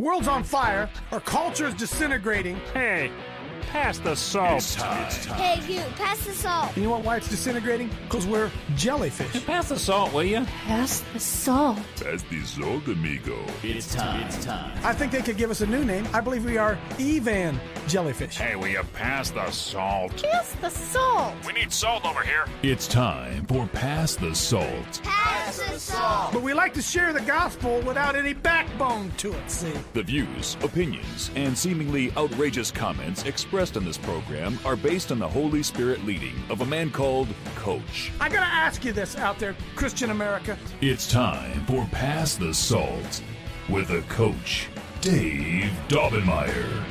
World's on fire. Our culture is disintegrating. Hey, pass the salt. It's time. Hey, you, pass the salt. You know what? Why it's disintegrating? Because we're jellyfish. Pass the salt, will you? Pass the salt. Pass the salt, amigo. It's time. I think they could give us a new name. I believe we are Evan jellyfish. Hey, will you pass the salt? Pass the salt. We need salt over here. It's time for Pass the Salt. Pass the salt. But we like to share the gospel without any backbone to it, see? The views, opinions, and seemingly outrageous comments expressed in this program are based on the Holy Spirit leading of a man called Coach. I gotta ask you this out there, Christian America. It's time for Pass the Salt with the Coach, Dave Daubenmire.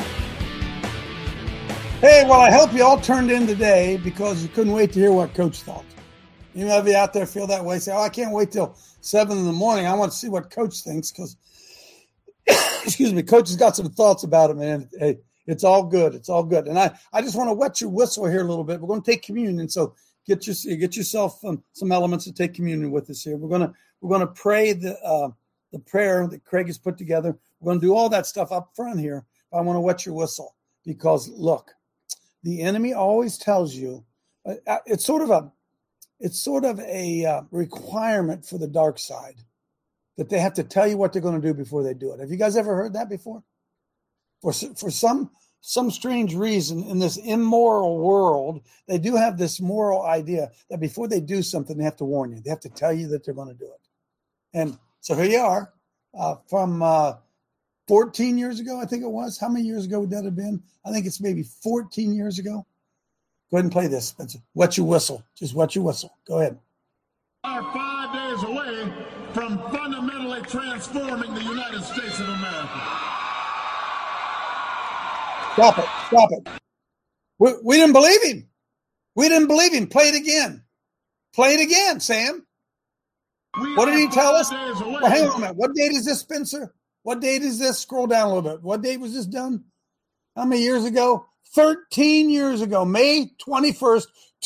Hey, well, I hope you all turned in today because you couldn't wait to hear what Coach thought. You might be out there feel that way, say, I can't wait till 7 in the morning. I want to see what Coach thinks because, excuse me, Coach has got some thoughts about it, man. Hey, it's all good. It's all good. And I just want to wet your whistle here a little bit. We're going to take communion, so get yourself some elements to take communion with us here. We're going to pray the prayer that Craig has put together. We're going to do all that stuff up front here. I want to wet your whistle because, look, the enemy always tells you it's sort of a requirement for the dark side that they have to tell you what they're going to do before they do it. Have you guys ever heard that before? For some strange reason in this immoral world, they do have this moral idea that before they do something, they have to warn you. They have to tell you that they're going to do it. And so here you are from 14 years ago, I think it was. How many years ago would that have been? I think it's maybe 14 years ago. Go ahead and play this, Spencer. Wet your whistle. Just wet your whistle. Go ahead. Are 5 days away from fundamentally transforming the United States of America. Stop it. We didn't believe him. We didn't believe him. Play it again. Play it again, Sam. What did he tell us? Well, hang on a minute. What date is this, Spencer? What date is this? Scroll down a little bit. What date was this done? How many years ago? 13 years ago, May 21st,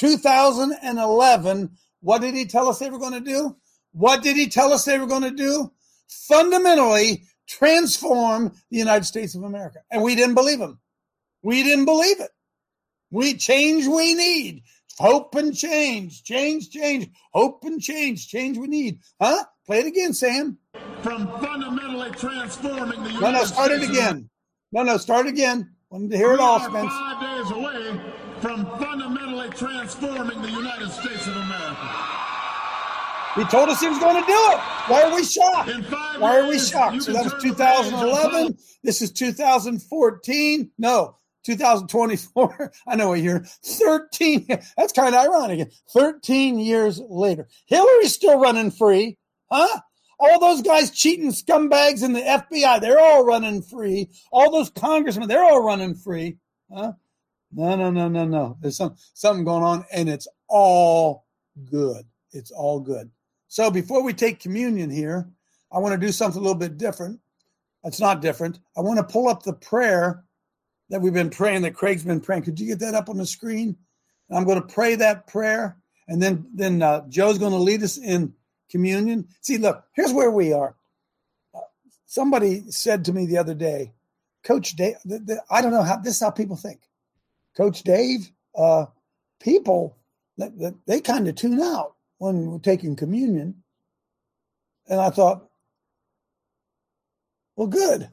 2011. What did he tell us they were going to do? What did he tell us they were going to do? Fundamentally transform the United States of America. And we didn't believe him. We didn't believe it. We need. Hope and change. Change. Hope and change. Change we need. Huh? Play it again, Sam. From fundamentally transforming the United States. No, start it again. No, start again. Wanted to hear it all, Spence. 5 days away from fundamentally transforming the United States of America. He told us he was going to do it. Why are we shocked? Why are we shocked? So that was 2011. This is 2014. No, 2024. I know what you're 13. That's kind of ironic. 13 years later. Hillary's still running free. Huh? All those guys cheating scumbags in the FBI, they're all running free. All those congressmen, they're all running free. Huh? No. There's something going on, and it's all good. It's all good. So before we take communion here, I want to do something a little bit different. It's not different. I want to pull up the prayer that we've been praying, that Craig's been praying. Could you get that up on the screen? And I'm going to pray that prayer, and then Joe's going to lead us in communion. See, look, here's where we are. Somebody said to me the other day, Coach Dave, I don't know how this is how people think. Coach Dave, people, they kind of tune out when we're taking communion. And I thought, well, good.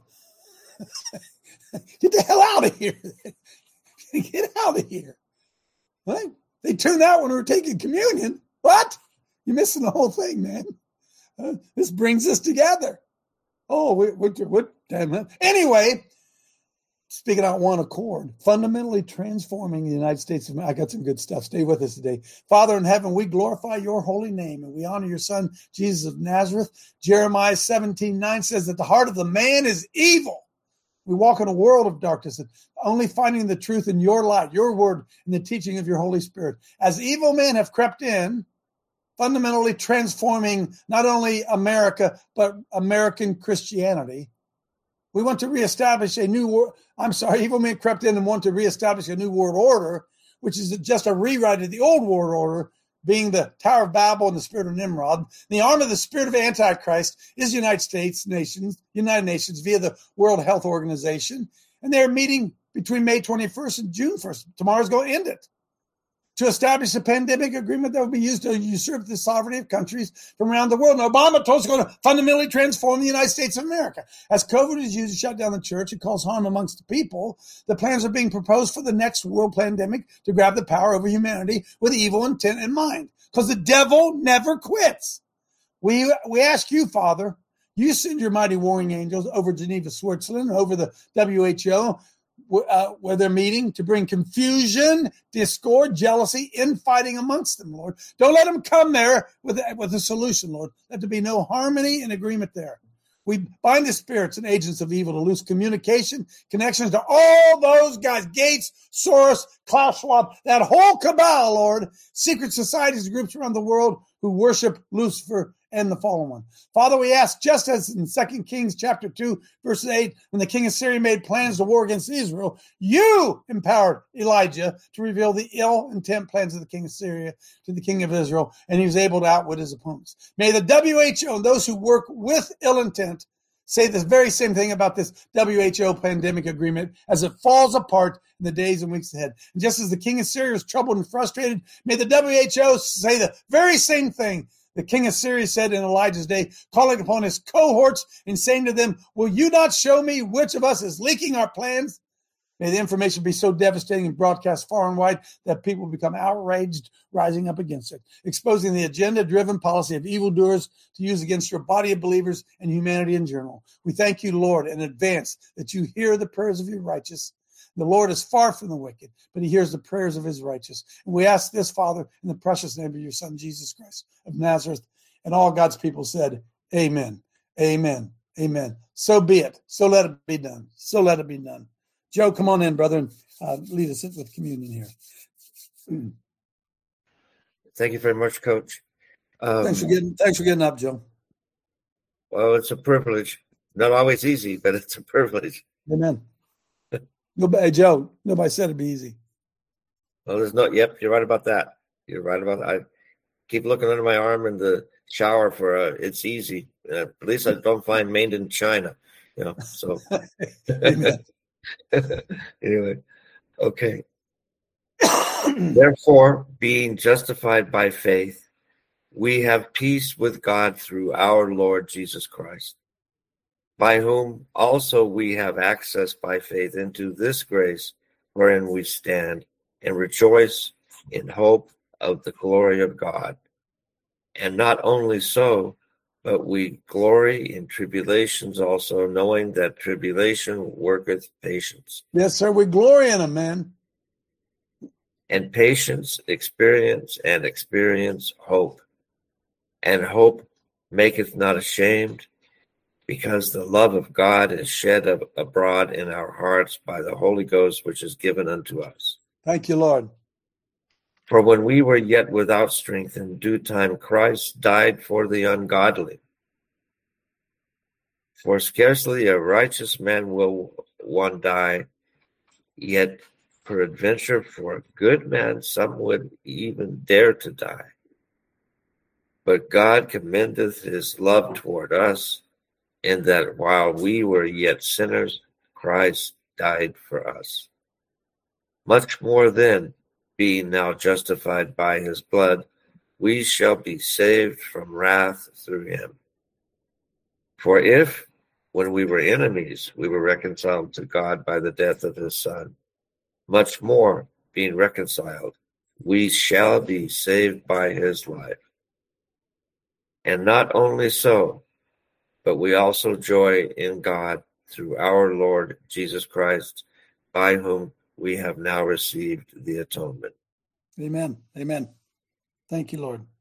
Get the hell out of here. Get out of here. Right? They tune out when we're taking communion. What? You're missing the whole thing, man. This brings us together. Oh, what? Anyway, speaking out one accord, fundamentally transforming the United States of America. I got some good stuff. Stay with us today. Father in heaven, we glorify your holy name, and we honor your son, Jesus of Nazareth. Jeremiah 17:9 says that the heart of the man is evil. We walk in a world of darkness, and only finding the truth in your light, your word, and the teaching of your Holy Spirit. As evil men have crept in, fundamentally transforming not only America, but American Christianity. We want to reestablish a new world. Evil men crept in and want to reestablish a new world order, which is just a rewrite of the old world order being the Tower of Babel and the spirit of Nimrod. The arm of the spirit of Antichrist is the United Nations via the World Health Organization. And they're meeting between May 21st and June 1st. Tomorrow's going to end it. To establish a pandemic agreement that will be used to usurp the sovereignty of countries from around the world. And Obama told us it's going to fundamentally transform the United States of America. As COVID is used to shut down the church and cause harm amongst the people, the plans are being proposed for the next world pandemic to grab the power over humanity with evil intent in mind. Because the devil never quits. We ask you, Father, you send your mighty warring angels over Geneva, Switzerland, over the WHO, where they're meeting to bring confusion, discord, jealousy, infighting amongst them, Lord. Don't let them come there with a solution, Lord. Let there be no harmony and agreement there. We bind the spirits and agents of evil to lose communication, connections to all those guys, Gates, Soros, Klaus Schwab, that whole cabal, Lord, secret societies and groups around the world who worship Lucifer and the fallen one. Father, we ask, just as in 2 Kings chapter 2, verse 8, when the king of Syria made plans to war against Israel, you empowered Elijah to reveal the ill intent plans of the king of Syria to the king of Israel, and he was able to outwit his opponents. May the WHO and those who work with ill intent say the very same thing about this WHO pandemic agreement as it falls apart in the days and weeks ahead. And just as the king of Syria was troubled and frustrated, may the WHO say the very same thing the king of Syria said in Elijah's day, calling upon his cohorts and saying to them, will you not show me which of us is leaking our plans? May the information be so devastating and broadcast far and wide that people become outraged, rising up against it, exposing the agenda-driven policy of evildoers to use against your body of believers and humanity in general. We thank you, Lord, in advance that you hear the prayers of your righteous. The Lord is far from the wicked, but he hears the prayers of his righteous. And we ask this, Father, in the precious name of your Son, Jesus Christ of Nazareth. And all God's people said, amen, amen, amen. So be it. So let it be done. So let it be done. Joe, come on in, brother, and lead us with communion here. Thank you very much, Coach. Thanks for getting up, Joe. Well, it's a privilege. Not always easy, but it's a privilege. Amen. Hey, Joe, nobody said it'd be easy. Well, there's not. Yep, you're right about that. You're right about that. I keep looking under my arm in the shower for it's easy. At least I don't find made in China. So. Anyway, okay. Therefore, being justified by faith, we have peace with God through our Lord Jesus Christ, by whom also we have access by faith into this grace wherein we stand and rejoice in hope of the glory of God. And not only so, but we glory in tribulations also, knowing that tribulation worketh patience. Yes, sir, we glory in them, man. And patience, experience, and experience, hope. And hope maketh not ashamed, because the love of God is shed abroad in our hearts by the Holy Ghost, which is given unto us. Thank you, Lord. For when we were yet without strength, in due time Christ died for the ungodly. For scarcely a righteous man will one die, yet peradventure for a good man some would even dare to die. But God commendeth his love toward us, in that while we were yet sinners, Christ died for us. Much more then, being now justified by his blood, we shall be saved from wrath through him. For if, when we were enemies, we were reconciled to God by the death of his Son, much more, being reconciled, we shall be saved by his life. And not only so, but we also joy in God through our Lord Jesus Christ, by whom we have now received the atonement. Amen. Amen. Thank you, Lord.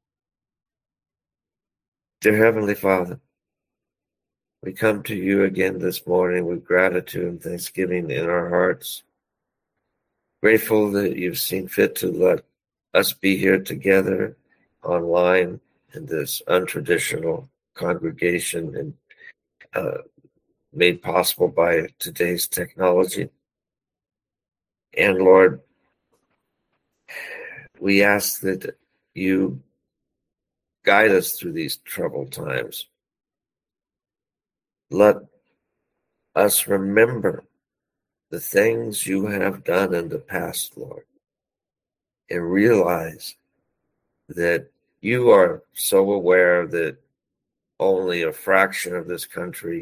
Dear Heavenly Father, we come to you again this morning with gratitude and thanksgiving in our hearts. Grateful that you've seen fit to let us be here together online in this untraditional congregation and made possible by today's technology. And Lord, we ask that you guide us through these troubled times. Let us remember the things you have done in the past, Lord, and realize that you are so aware that only a fraction of this country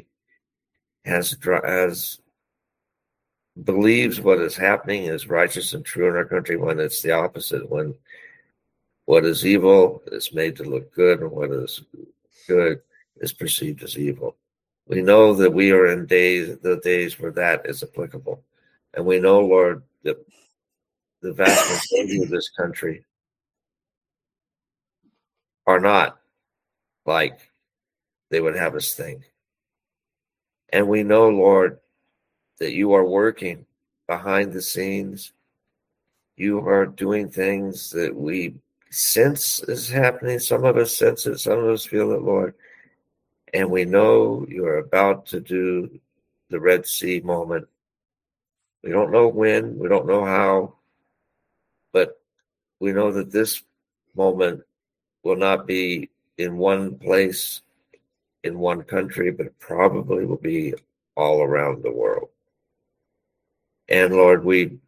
believes what is happening is righteous and true in our country, when it's the opposite, when what is evil is made to look good and what is good is perceived as evil. We know that we are in the days where that is applicable. And we know, Lord, that the vast majority of this country are not like they would have us think. And we know, Lord, that you are working behind the scenes. You are doing things that we sense is happening. Some of us sense it, some of us feel it, Lord. And we know you're about to do the Red Sea moment. We don't know when, we don't know how, but we know that this moment will not be in one place, in one country, but it probably will be all around the world. And Lord, we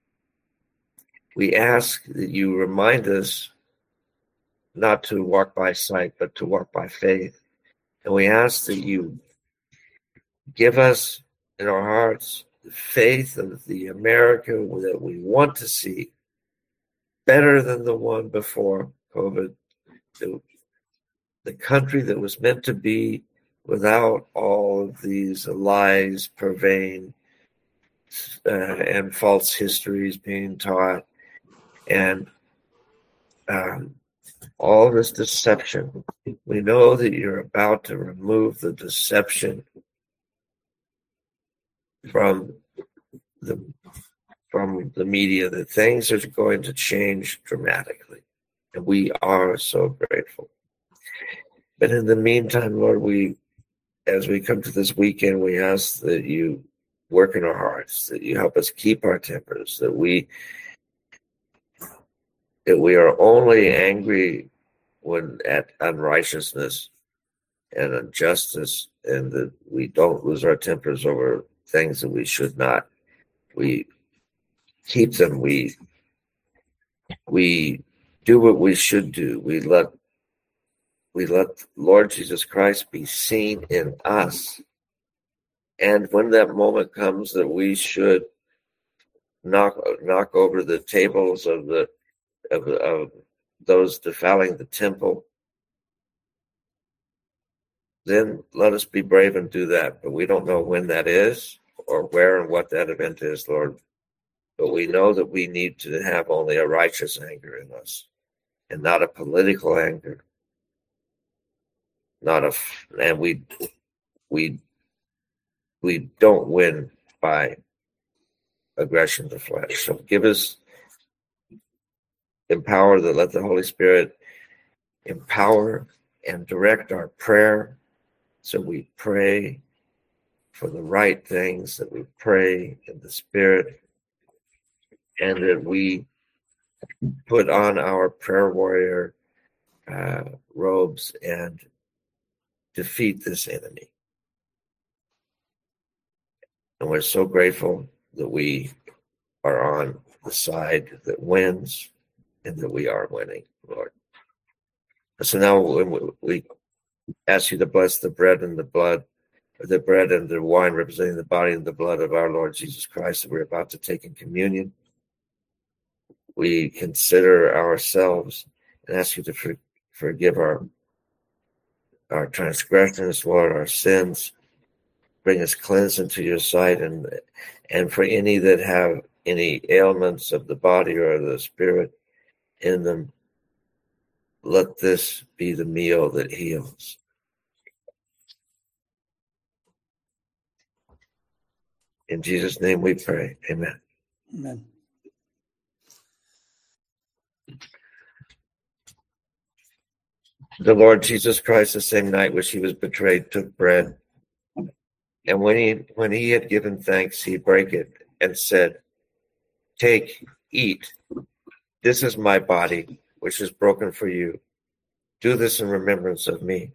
ask that you remind us not to walk by sight, but to walk by faith. And we ask that you give us in our hearts the faith of the America that we want to see, better than the one before COVID, the country that was meant to be without all of these lies pervading and false histories being taught, and all this deception. We know that you're about to remove the deception from the media, that things are going to change dramatically. And we are so grateful. But in the meantime, Lord, as we come to this weekend, we ask that you work in our hearts, that you help us keep our tempers, that we are only angry when at unrighteousness and injustice, and that we don't lose our tempers over things that we should not. We keep them. We do what we should do. We let Lord Jesus Christ be seen in us. And when that moment comes that we should knock over the tables of those defiling the temple, then let us be brave and do that. But we don't know when that is or where and what that event is, Lord. But we know that we need to have only a righteous anger in us and not a political anger. And we don't win by aggression of the flesh. So give us empower, that let the Holy Spirit empower and direct our prayer. So we pray for the right things, that we pray in the Spirit, and that we put on our prayer warrior robes and defeat this enemy. And we're so grateful that we are on the side that wins and that we are winning, Lord. So now we ask you to bless the bread and the blood, the bread and the wine representing the body and the blood of our Lord Jesus Christ that we're about to take in communion. We consider ourselves and ask you to forgive our transgressions, Lord, our sins. Bring us cleansed into your sight, and for any that have any ailments of the body or the spirit in them, let this be the meal that heals. In Jesus' name we pray. Amen. Amen. The Lord Jesus Christ, the same night which he was betrayed, took bread. And when he had given thanks, he brake it and said, "Take, eat. This is my body, which is broken for you. Do this in remembrance of me.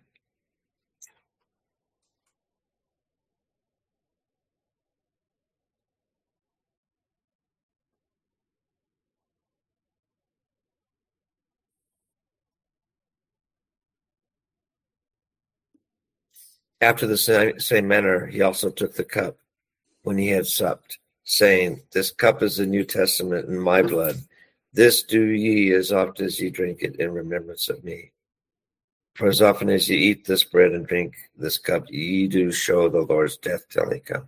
After the same manner, he also took the cup when he had supped, saying, This cup is the New Testament in my blood. This do ye as often as ye drink it in remembrance of me. For as often as ye eat this bread and drink this cup, ye do show the Lord's death till he come.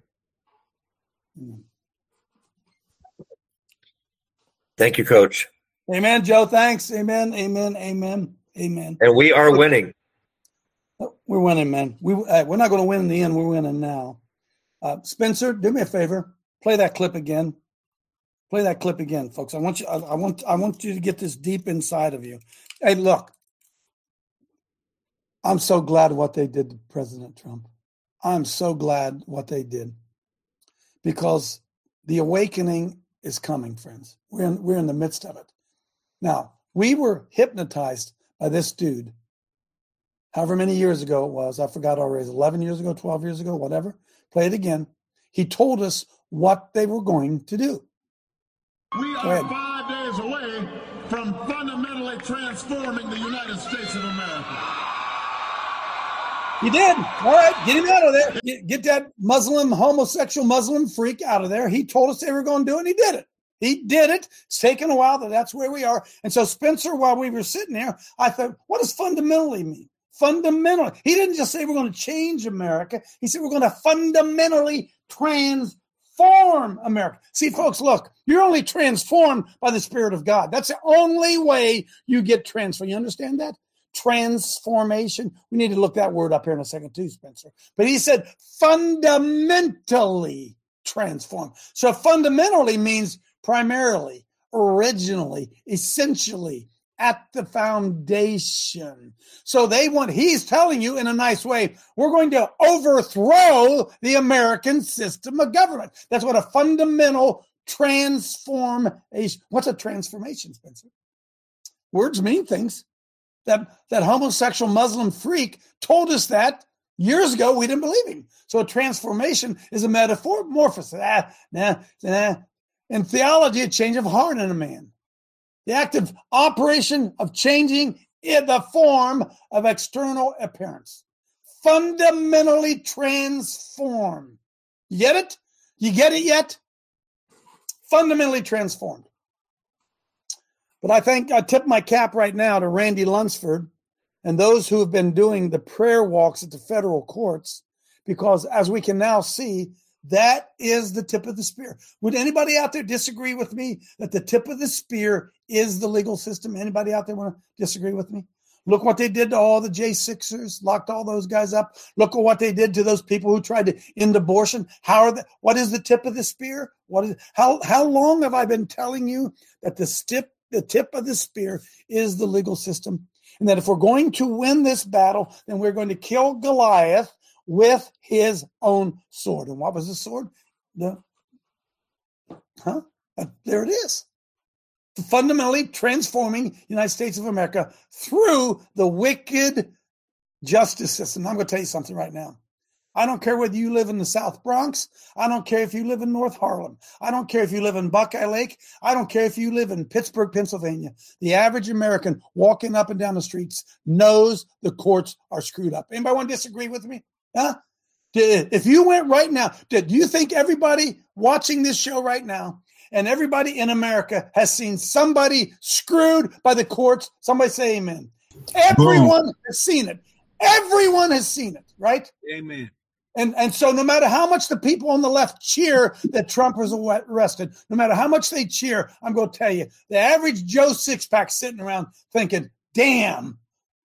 Thank you, Coach. Amen, Joe. Thanks. Amen, amen, amen, amen. And we are winning. We're winning, man. We're not going to win in the end. We're winning now. Spencer, do me a favor. Play that clip again. Play that clip again, folks. I want you to get this deep inside of you. Hey, look. I'm so glad what they did to President Trump. I'm so glad what they did, because the awakening is coming, friends. We're in the midst of it. Now, we were hypnotized by this dude. However many years ago it was, I forgot already, 11 years ago, 12 years ago, whatever. Play it again. He told us what they were going to do. We are 5 days away from fundamentally transforming the United States of America. He did. All right, get him out of there. Get that homosexual Muslim freak out of there. He told us they were going to do it, and he did it. He did it. It's taken a while, but that's where we are. And so, Spencer, while we were sitting there, I thought, what does fundamentally mean? Fundamentally. He didn't just say we're going to change America. He said we're going to fundamentally transform America. See, folks, look, you're only transformed by the Spirit of God. That's the only way you get transformed. You understand that? Transformation. We need to look that word up here in a second too, Spencer. But he said fundamentally transform. So fundamentally means primarily, originally, essentially, at the foundation. So he's telling you in a nice way, we're going to overthrow the American system of government. That's what a fundamental transformation. What's a transformation, Spencer? Words mean things. That homosexual Muslim freak told us that years ago. We didn't believe him. So a transformation is a metamorphosis. In theology, a change of heart in a man. The active operation of changing in the form of external appearance. Fundamentally transform. You get it? You get it yet? Fundamentally transformed. But I think I tip my cap right now to Randy Lunsford and those who have been doing the prayer walks at the federal courts, because as we can now see, that is the tip of the spear. Would anybody out there disagree with me that the tip of the spear is the legal system? Anybody out there want to disagree with me? Look what they did to all the J6ers, locked all those guys up. Look at what they did to those people who tried to end abortion. What is the tip of the spear? How long have I been telling you that the tip of the spear is the legal system? And that if we're going to win this battle, then we're going to kill Goliath with his own sword. And what was the sword? There it is. Fundamentally transforming the United States of America through the wicked justice system. I'm going to tell you something right now. I don't care whether you live in the South Bronx. I don't care if you live in North Harlem. I don't care if you live in Buckeye Lake. I don't care if you live in Pittsburgh, Pennsylvania. The average American walking up and down the streets knows the courts are screwed up. Anybody want to disagree with me? Huh? If you went right now, do you think everybody watching this show right now and everybody in America has seen somebody screwed by the courts? Somebody say amen. Everyone has seen it. Everyone has seen it, right? Amen. And so no matter how much the people on the left cheer that Trump was arrested, no matter how much they cheer, I'm going to tell you, the average Joe Sixpack sitting around thinking, damn.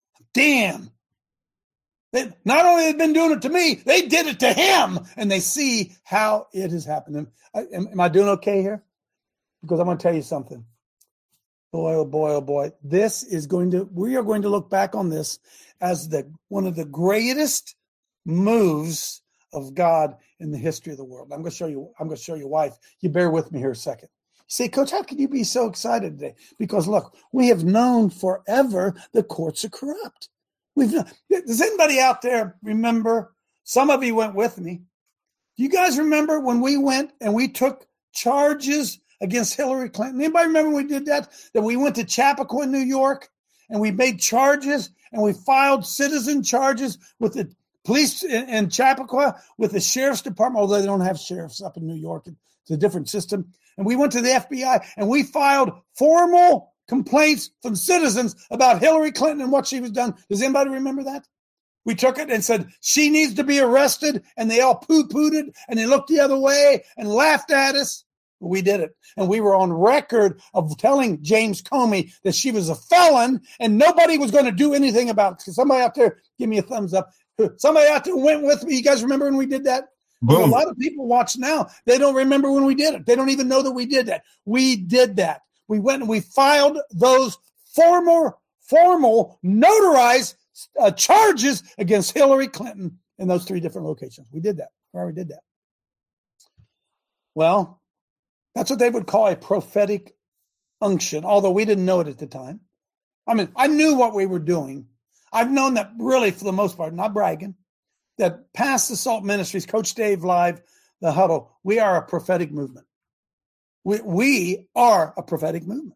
Not only have they been doing it to me, they did it to him. And they see how it is happening. Am I doing okay here? Because I'm going to tell you something. Boy, oh boy, oh boy. We are going to look back on this as one of the greatest moves of God in the history of the world. I'm going to show you why. You bear with me here a second. say, Coach, how can you be so excited today? Because look, we have known forever the courts are corrupt. Does anybody out there remember? Some of you went with me. Do you guys remember when we went and we took charges against Hillary Clinton? Anybody remember when we did that? That we went to Chappaqua, New York, and we made charges and we filed citizen charges with the police in Chappaqua, with the sheriff's department, although they don't have sheriffs up in New York. It's a different system. And we went to the FBI and we filed formal complaints from citizens about Hillary Clinton and what she was done. Does anybody remember that? We took it and said, she needs to be arrested. And they all poo-pooed it and they looked the other way and laughed at us. We did it. And we were on record of telling James Comey that she was a felon and nobody was going to do anything about it. Somebody out there, give me a thumbs up. Somebody out there went with me. You guys remember when we did that? Boom. A lot of people watch now. They don't remember when we did it. They don't even know that we did that. We did that. We went and we filed those formal notarized charges against Hillary Clinton in those 3 different locations. We did that. We already did that. Well, that's what they would call a prophetic unction, although we didn't know it at the time. I mean, I knew what we were doing. I've known that really for the most part, not bragging, that Pass the Salt Ministries, Coach Dave Live, The Huddle, we are a prophetic movement. We are a prophetic movement.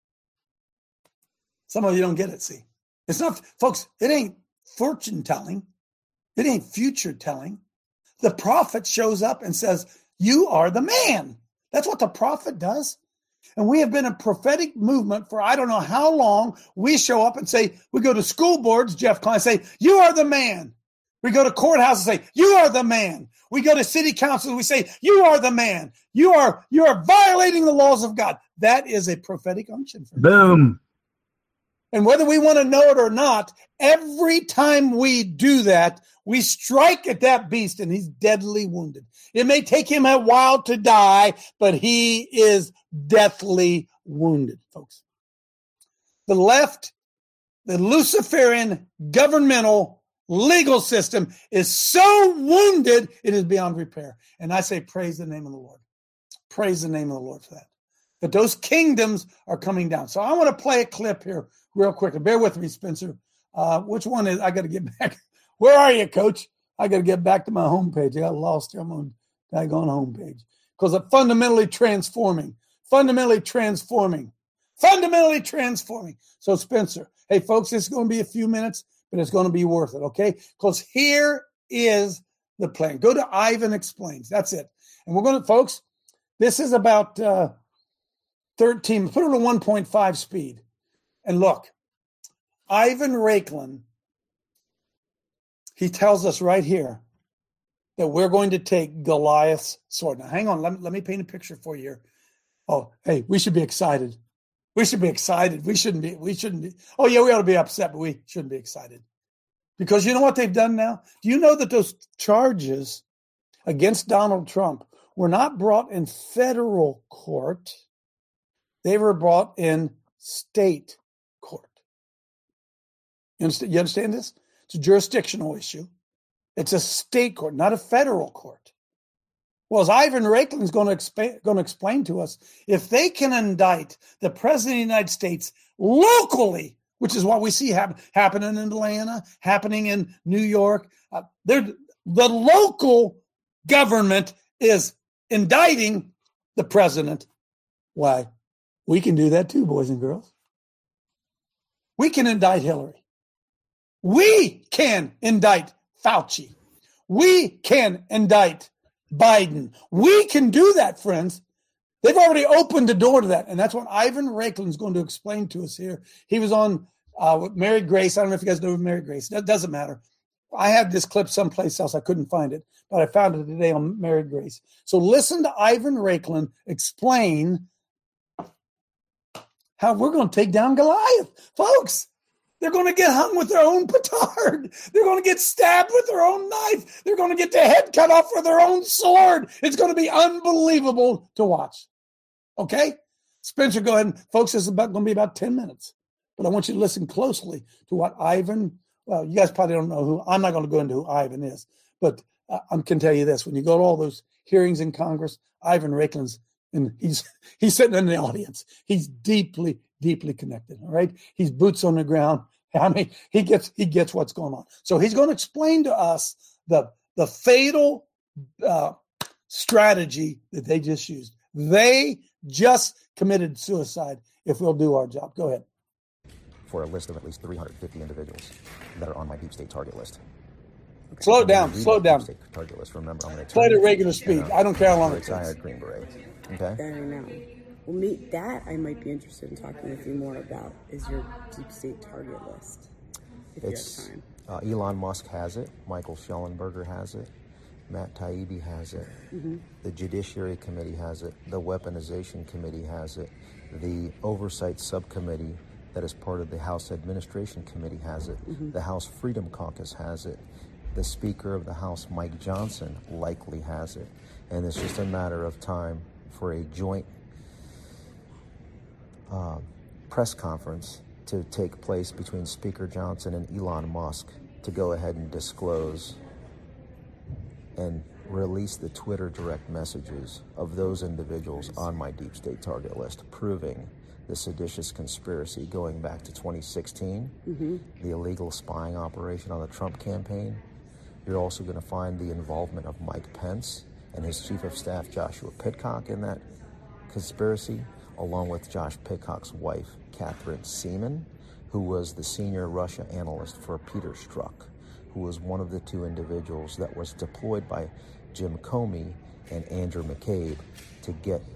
Some of you don't get it, see. It's not, folks, it ain't fortune telling. It ain't future telling. The prophet shows up and says, you are the man. That's what the prophet does. And we have been a prophetic movement for I don't know how long. We show up and say, we go to school boards, Jeff Klein, say, you are the man. We go to courthouses and say, you are the man. We go to city council and we say, you are the man. You are violating the laws of God. That is a prophetic unction for Boom. And whether we want to know it or not, every time we do that, we strike at that beast and he's deadly wounded. It may take him a while to die, but he is deathly wounded, folks. The left, the Luciferian governmental legal system is so wounded, it is beyond repair. And I say, praise the name of the Lord. Praise the name of the Lord for that. But those kingdoms are coming down. So I want to play a clip here real quickly. Bear with me, Spencer. Which one is, I got to get back. Where are you, Coach? I got to get back to my homepage. I got lost here. I'm on that homepage. Because of fundamentally transforming. So, Spencer, hey, folks, it's going to be a few minutes, but it's going to be worth it, okay? Because here is the plan. Go to Ivan Explains. That's it. And we're going to, folks, this is about 13. Put it on 1.5 speed. And look, Ivan Raiklin, he tells us right here that we're going to take Goliath's sword. Now, hang on. Let me paint a picture for you here. Oh, hey, we should be excited. We should be excited. We shouldn't be. Oh, yeah, we ought to be upset, but we shouldn't be excited. Because you know what they've done now? Do you know that those charges against Donald Trump were not brought in federal court? They were brought in state court. You understand this? It's a jurisdictional issue. It's a state court, not a federal court. Well, as Ivan Raiklin is going to explain to us, if they can indict the president of the United States locally, which is what we see happening in Atlanta, happening in New York, the local government is indicting the president. Why? We can do that too, boys and girls. We can indict Hillary. We can indict Fauci. We can indict Biden. We can do that, friends. They've already opened the door to that. And that's what Ivan Raiklin is going to explain to us here. He was on with Mary Grace. I don't know if you guys know Mary Grace. That doesn't matter. I had this clip someplace else. I couldn't find it, but I found it today on Mary Grace. So listen to Ivan Raiklin explain how we're going to take down Goliath. Folks, they're going to get hung with their own petard. They're going to get stabbed with their own knife. They're going to get their head cut off with their own sword. It's going to be unbelievable to watch. Okay? Spencer, go ahead. Folks, this is going to be about 10 minutes. But I want you to listen closely to what Ivan, well, you guys probably don't know who, I'm not going to go into who Ivan is. But I can tell you this. When you go to all those hearings in Congress, Ivan Raiklin and he's sitting in the audience. He's deeply, deeply connected. All right, he's boots on the ground. I mean, he gets what's going on. So he's going to explain to us the fatal strategy that they just used. They just committed suicide. If we'll do our job, go ahead. For a list of at least 350 individuals that are on my deep state target list. Okay. Slow down. State target list. Remember, I'm going to play at regular speed. I don't care how long it takes. Retired Green Beret. Okay. That I know. Well, that I might be interested in talking with you more about is your deep state target list. If you have time. Elon Musk has it. Michael Schellenberger has it. Matt Taibbi has it. Mm-hmm. The Judiciary Committee has it. The Weaponization Committee has it. The Oversight Subcommittee that is part of the House Administration Committee has it. Mm-hmm. The House Freedom Caucus has it. The Speaker of the House, Mike Johnson, likely has it. And it's just a matter of time for a joint press conference to take place between Speaker Johnson and Elon Musk to go ahead and disclose and release the Twitter direct messages of those individuals on my deep state target list, proving the seditious conspiracy going back to 2016, mm-hmm. the illegal spying operation on the Trump campaign. You're also going to find the involvement of Mike Pence and his chief of staff, Joshua Pitcock, in that conspiracy, along with Josh Pitcock's wife, Catherine Seaman, who was the senior Russia analyst for Peter Strzok, who was one of the two individuals that was deployed by Jim Comey and Andrew McCabe to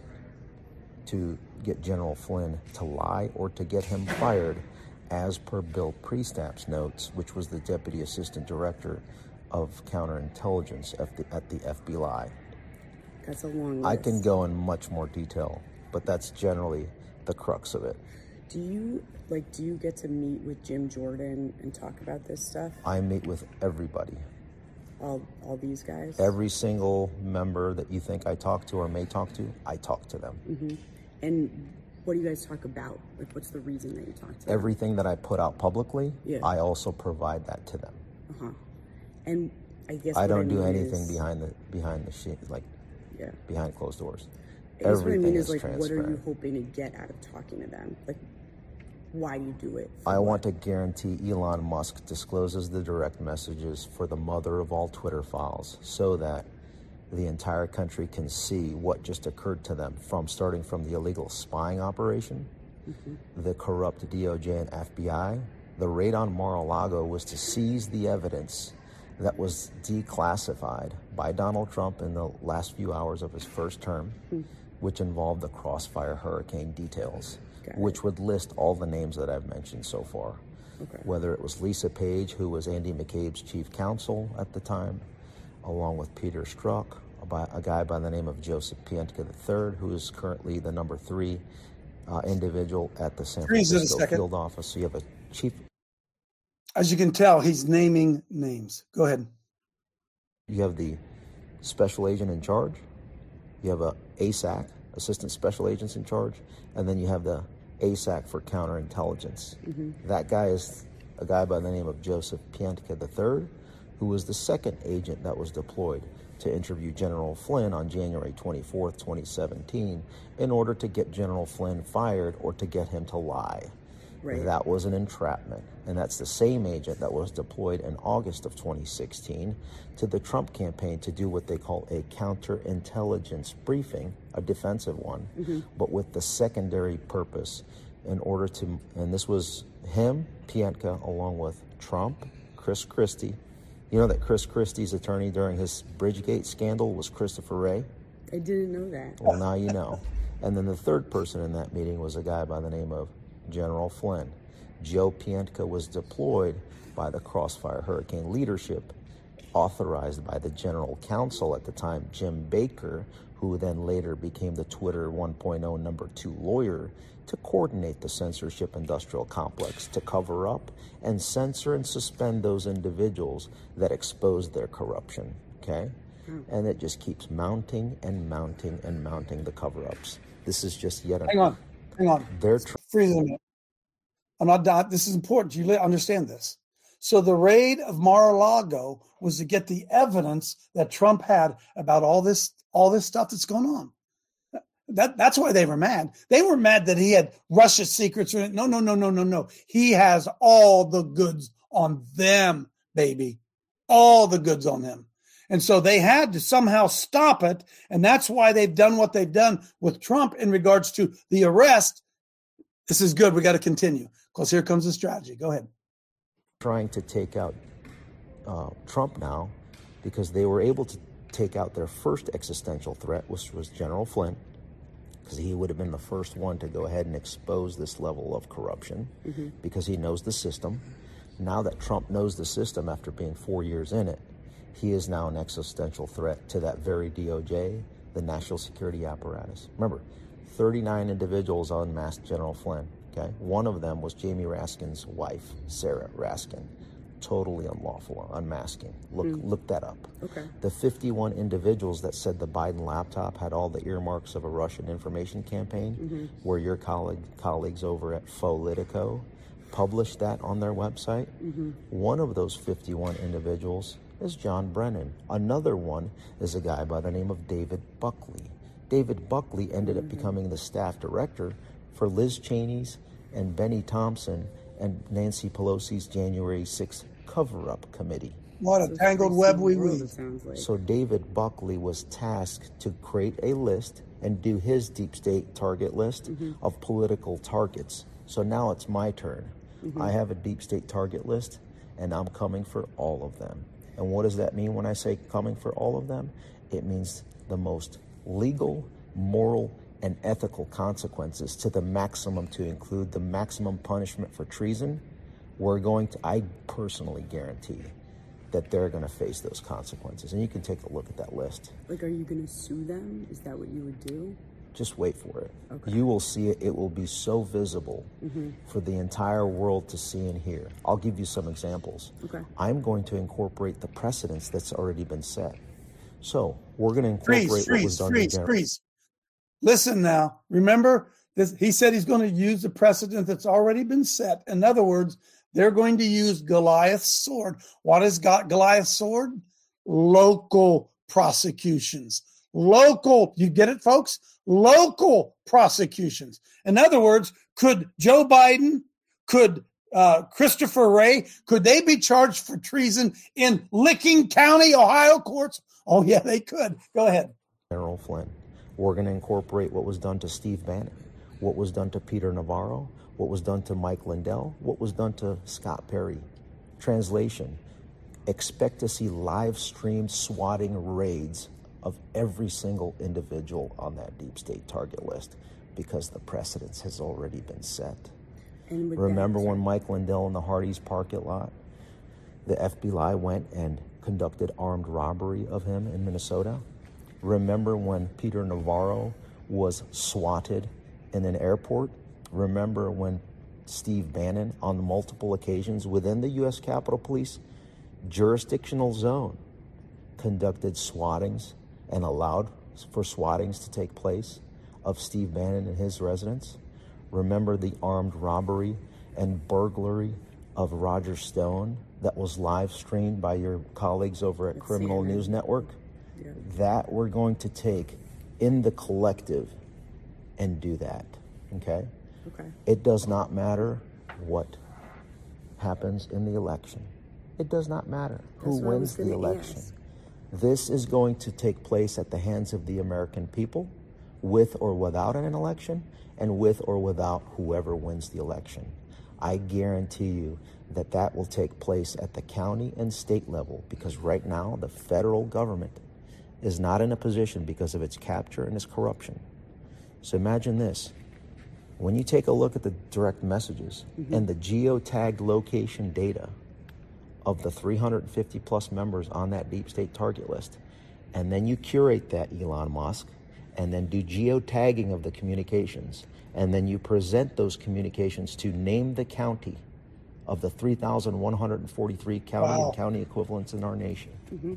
get General Flynn to lie or to get him fired, as per Bill Priestap's notes, which was the Deputy Assistant Director of Counterintelligence at the FBI. That's a long list. I can go in much more detail, but that's generally the crux of it. Do you get to meet with Jim Jordan and talk about this stuff? I meet with everybody. All these guys? Every single member that you think I talk to or may talk to, I talk to them. Mm-hmm. And what do you guys talk about? Like, what's the reason that you talk to them? Everything that I put out publicly, yeah. I also provide that to them. Uh-huh. And I guess I don't do anything behind the sheet, like behind closed doors. Everything what I mean is like, transparent. what are you hoping to get out of talking to them? Like, why do you do it? I want to guarantee Elon Musk discloses the direct messages for the mother of all Twitter files, so that the entire country can see what just occurred to them, starting from the illegal spying operation, mm-hmm. the corrupt DOJ and FBI. The raid on Mar-a-Lago was to seize the evidence that was declassified by Donald Trump in the last few hours of his first term, which involved the Crossfire Hurricane details, which would list all the names that I've mentioned so far. Okay. Whether it was Lisa Page, who was Andy McCabe's chief counsel at the time, along with Peter Strzok, a guy by the name of Joseph Pientka III, who is currently the number 3 individual at the San Francisco field office. So you have a chief. As you can tell, he's naming names. Go ahead. You have the special agent in charge. You have a ASAC, assistant special agents in charge. And then you have the ASAC for counterintelligence. Mm-hmm. That guy is a guy by the name of Joseph Pientka III, who was the second agent that was deployed to interview General Flynn on January 24th, 2017, in order to get General Flynn fired or to get him to lie. Right. That was an entrapment. And that's the same agent that was deployed in August of 2016 to the Trump campaign to do what they call a counterintelligence briefing, a defensive one, mm-hmm. but with the secondary purpose in order to, and this was him, Pientka, along with Trump, Chris Christie. You know that Chris Christie's attorney during his Bridgegate scandal was Christopher Wray? I didn't know that. Well, now you know. And then the third person in that meeting was a guy by the name of General Flynn. Joe Pientka was deployed by the Crossfire Hurricane leadership, authorized by the General Counsel at the time, Jim Baker, who then later became the Twitter 1.0 number 2 lawyer, to coordinate the censorship industrial complex, to cover up and censor and suspend those individuals that exposed their corruption, okay? And it just keeps mounting and mounting and mounting the cover-ups. This is just yet Hang on. Freeze a minute. I'm not done. This is important. You understand this. So the raid of Mar-a-Lago was to get the evidence that Trump had about all this stuff that's going on. That's why they were mad. They were mad that he had Russia's secrets. No. He has all the goods on them, baby. All the goods on them. And so they had to somehow stop it. And that's why they've done what they've done with Trump in regards to the arrest. This is good. We got to continue because here comes the strategy. Go ahead. Trying to take out Trump now because they were able to take out their first existential threat, which was General Flynn, because he would have been the first one to go ahead and expose this level of corruption because he knows the system. Now that Trump knows the system after being 4 years in it, he is now an existential threat to that very DOJ, the national security apparatus. Remember, 39 individuals unmasked General Flynn. Okay, one of them was Jamie Raskin's wife, Sarah Raskin. Totally unlawful unmasking. Look that up. Okay. The 51 individuals that said the Biden laptop had all the earmarks of a Russian information campaign, where your colleagues over at Politico published that on their website. One of those 51 individuals is John Brennan. Another one is a guy by the name of David Buckley. David Buckley ended up becoming the staff director for Liz Cheney's and Benny Thompson and Nancy Pelosi's January 6th cover-up committee. What a tangled web we weave. So David Buckley was tasked to create a list and do his deep state target list of political targets. So now it's my turn. I have a deep state target list, and I'm coming for all of them. And what does that mean when I say coming for all of them? It means the most legal, moral, and ethical consequences to the maximum, to include the maximum punishment for treason. I personally guarantee that they're going to face those consequences. And you can take a look at that list. Like, are you going to sue them? Is that what you would do? Just wait for it. Okay. You will see it. It will be so visible for the entire world to see and hear. I'll give you some examples. Okay. I'm going to incorporate the precedents that's already been set. So we're going to incorporate what was done in General. Listen now. Remember, he said he's going to use the precedent that's already been set. In other words, they're going to use Goliath's sword. What is Goliath's sword? Local prosecutions. Local, you get it, folks? Local prosecutions. In other words, could Joe Biden, could Christopher Wray, could they be charged for treason in Licking County, Ohio courts? Oh, yeah, they could. Go ahead. General Flynn. We're going to incorporate what was done to Steve Bannon, what was done to Peter Navarro, what was done to Mike Lindell, what was done to Scott Perry. Translation, expect to see live streamed swatting raids of every single individual on that deep state target list because the precedence has already been set. Remember when Mike Lindell in the Hardee's parking lot, the FBI went and conducted armed robbery of him in Minnesota? Remember when Peter Navarro was swatted in an airport? Remember when Steve Bannon, on multiple occasions within the U.S. Capitol Police jurisdictional zone, conducted swattings and allowed for swattings to take place of Steve Bannon and his residence? Remember the armed robbery and burglary of Roger Stone that was live streamed by your colleagues over at Criminal News Network? Yeah. That we're going to take in the collective and do that, okay? Okay. It does not matter what happens in the election. It does not matter who wins the election. This is going to take place at the hands of the American people, with or without an election, and with or without whoever wins the election. I guarantee you that that will take place at the county and state level, because right now the federal government is not in a position because of its capture and its corruption. So imagine this. When you take a look at the direct messages and the geotagged location data of the 350 plus members on that deep state target list, and then you curate that, Elon Musk, and then do geotagging of the communications, and then you present those communications to name the county of the 3,143 county and county equivalents in our nation.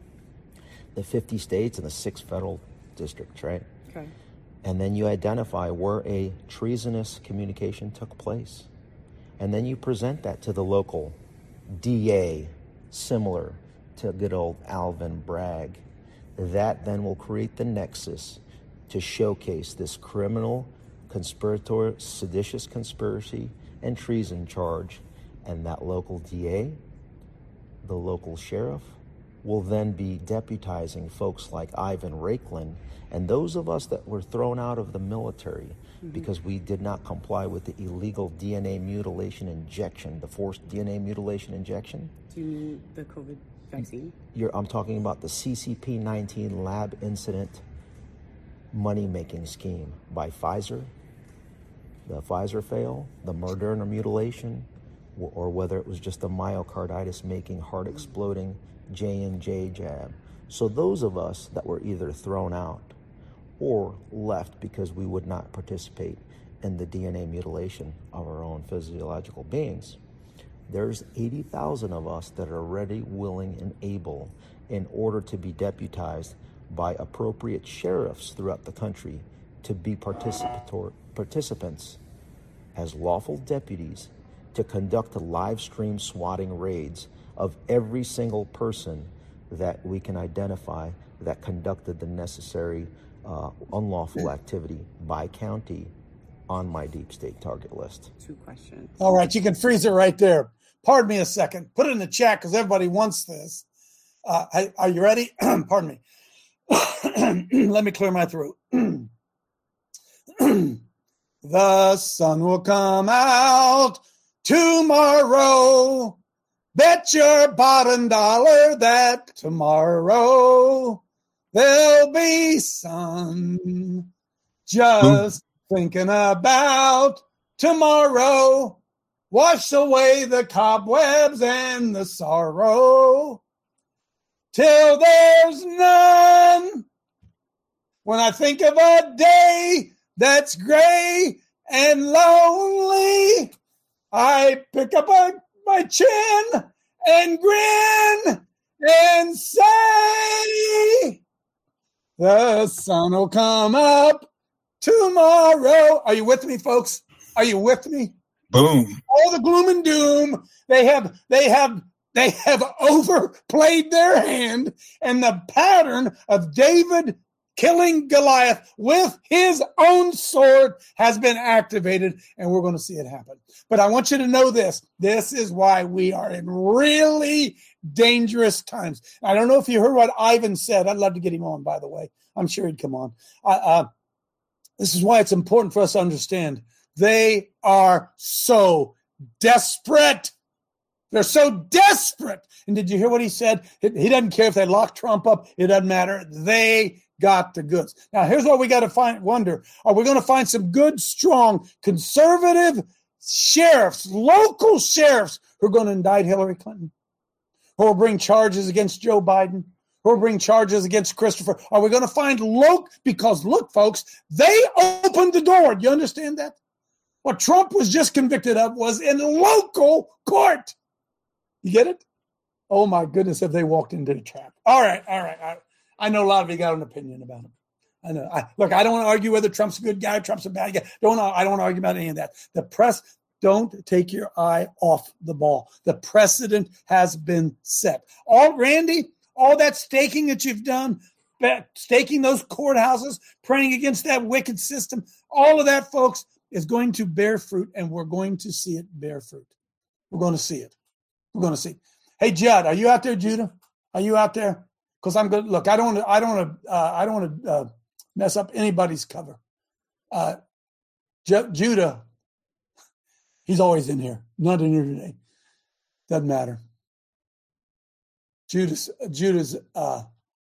The 50 states and the 6 federal districts, right? Okay. And then you identify where a treasonous communication took place. And then you present that to the local DA, similar to good old Alvin Bragg. That then will create the nexus to showcase this criminal, conspiratorial, seditious conspiracy and treason charge, and that local DA, the local sheriff, will then be deputizing folks like Ivan Raiklin and those of us that were thrown out of the military because we did not comply with the illegal DNA mutilation injection, the forced DNA mutilation injection. Do you mean the COVID vaccine? I'm talking about the CCP-19 lab incident money-making scheme by Pfizer, the Pfizer fail, the Moderna mutilation, or whether it was just a myocarditis-making, heart-exploding J&J jab. So those of us that were either thrown out or left because we would not participate in the DNA mutilation of our own physiological beings, there's 80,000 of us that are ready, willing, and able in order to be deputized by appropriate sheriffs throughout the country to be participants as lawful deputies to conduct a live stream swatting raids of every single person that we can identify that conducted the necessary unlawful activity by county on my deep state target list. 2 questions. All right, you can freeze it right there. Pardon me a second. Put it in the chat because everybody wants this. Are you ready? Pardon me. Let me clear my throat. The sun will come out tomorrow. Bet your bottom dollar that tomorrow there'll be sun. Just thinking about tomorrow. Wash away the cobwebs and the sorrow till there's none. When I think of a day that's gray and lonely, I pick up my chin and grin and say, the sun will come up tomorrow. Are you with me, folks? Are you with me? Boom. All the gloom and doom, they have overplayed their hand, and the pattern of David killing Goliath with his own sword has been activated, and we're going to see it happen. But I want you to know this. This is why we are in really dangerous times. I don't know if you heard what Ivan said. I'd love to get him on, by the way. I'm sure he'd come on. This is why it's important for us to understand. They are so desperate. They're so desperate. And did you hear what he said? He doesn't care if they lock Trump up. It doesn't matter. They got the goods. Now, here's what we got to wonder. Are we going to find some good, strong, conservative sheriffs, local sheriffs who are going to indict Hillary Clinton? Who will bring charges against Joe Biden? Who will bring charges against Christopher? Are we going to find because look, folks, they opened the door. Do you understand that? What Trump was just convicted of was in local court. You get it? Oh, my goodness, if they walked into the trap. All right. I know a lot of you got an opinion about him. I know. Look, I don't want to argue whether Trump's a good guy or Trump's a bad guy. I don't want to argue about any of that. The press, don't take your eye off the ball. The precedent has been set. Randy, all that staking that you've done, staking those courthouses, praying against that wicked system, all of that, folks, is going to bear fruit, and we're going to see it bear fruit. We're going to see it. We're going to see. Hey, Judd, are you out there, Judah? Are you out there? Because I'm good. Look, I don't want to mess up anybody's cover. Judah, he's always in here. Not in here today. Doesn't matter. Judah's. I